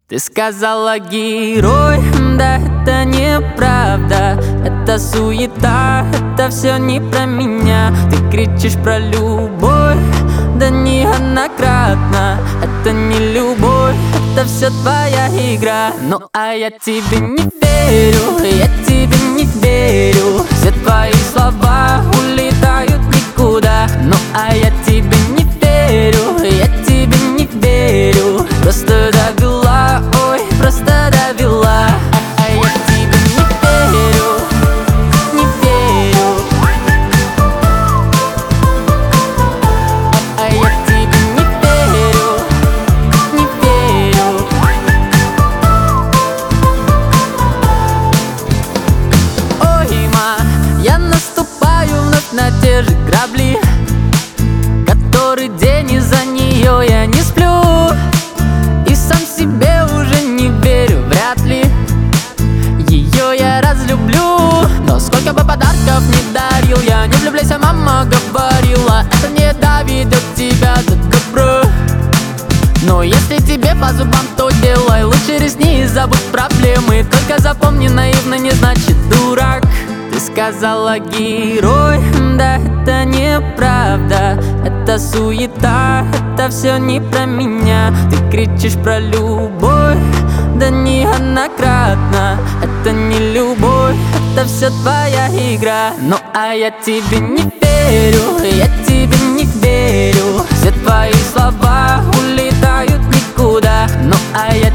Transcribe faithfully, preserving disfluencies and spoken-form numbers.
Ты сказала герой, да это неправда. Это суета, это все не про меня. Ты кричишь про любовь, да неоднократно. Это не любовь, это все твоя игра. Ну а я тебе не верю, я тебе не верю. Все твои слова улетают никуда. Ну а я тебе не верю, я тебе не верю. Просто довела, ой, просто довела. А я тебе не верю, не верю. А я тебе не верю, не верю. Ой, ма, я наступаю вновь на те же грабли. Который день из-за нее я не сплю. И сам себе уже не верю, вряд ли ее я разлюблю. Но сколько бы подарков не дарил, я не влюбляйся, мама говорила. Это не доведет тебя до добра. Но если тебе по зубам, то делай лучше ресни и забудь проблемы. Только запомни, наивно не значит дурак. Ты сказала герой, да это неправда. Это суета, это все не про меня. Ты кричишь про любовь, да неоднократно. Это не любовь, это все твоя игра. Ну а я тебе не верю, я тебе не верю. Все твои слова улетают никуда. Ну а я